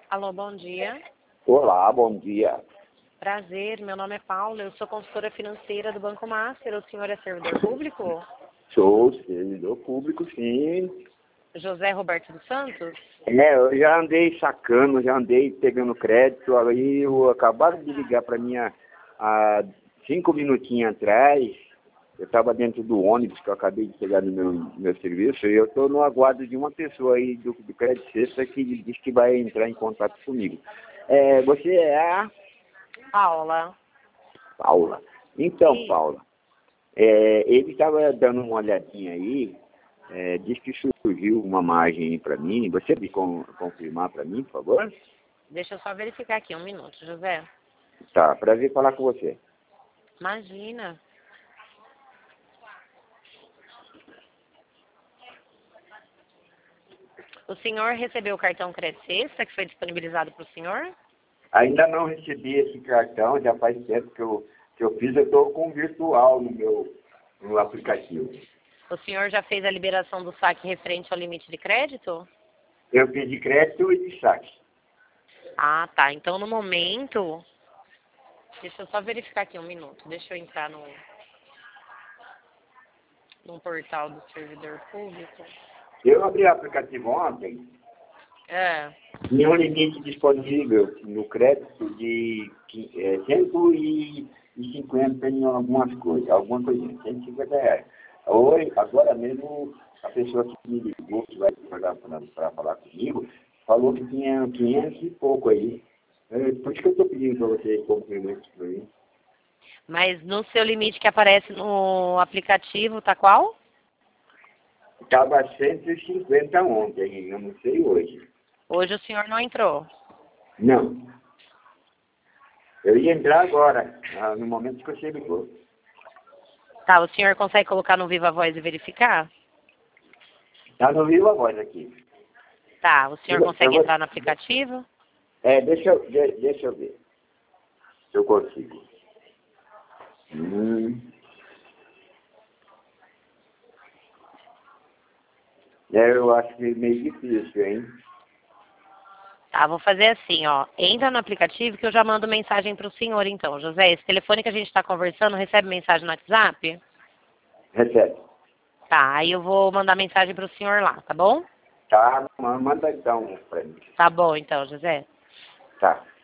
Alô, bom dia. Olá, bom dia. Prazer, meu nome é Paula, eu sou consultora financeira do Banco Master. O senhor é servidor público? Sou servidor público, sim. José Roberto dos Santos? Eu já andei sacando, já andei pegando crédito, aí acabaram de ligar para mim há 5 minutinhos atrás. Eu estava dentro do ônibus que eu acabei de chegar no meu serviço e eu estou no aguardo de uma pessoa aí do Crédito Sexta que diz que vai entrar em contato comigo. Você é a Paula. Paula. Então, Sim. Paula, ele estava dando uma olhadinha aí, disse que surgiu uma margem aí para mim. Você pode confirmar para mim, por favor? Deixa eu só verificar aqui, um minuto, José. Tá, prazer falar com você. Imagina. O senhor recebeu o cartão Crédito Sexta que foi disponibilizado para o senhor? Ainda não recebi esse cartão, já faz tempo que eu fiz, eu estou com virtual no aplicativo. O senhor já fez a liberação do saque referente ao limite de crédito? Eu fiz de crédito e de saque. Ah, tá. Então, no momento... Deixa eu só verificar aqui um minuto. Deixa eu entrar no portal do servidor público. Eu abri o aplicativo ontem, É. tinha um limite disponível no crédito de 150 em alguma coisinha, R$ 150. Hoje, agora mesmo, a pessoa que me ligou, que vai para falar comigo, falou que tinha 500 e pouco aí. Por isso que eu estou pedindo para você confirmar isso para mim. Mas no seu limite que aparece no aplicativo, tá qual? Estava 150 ontem, eu não sei hoje. Hoje o senhor não entrou. Não. Eu ia entrar agora, no momento que você ligou. Tá, o senhor consegue colocar no Viva Voz e verificar? Está no Viva Voz aqui. Tá, o senhor consegue entrar no aplicativo? Deixa eu ver se eu consigo. Eu acho que é meio difícil, hein? Tá, vou fazer assim, ó. Entra no aplicativo que eu já mando mensagem pro senhor, então. José, esse telefone que a gente tá conversando recebe mensagem no WhatsApp? Recebe. Tá, aí eu vou mandar mensagem pro senhor lá, tá bom? Tá, manda então para mim. Tá bom, então, José. Tá.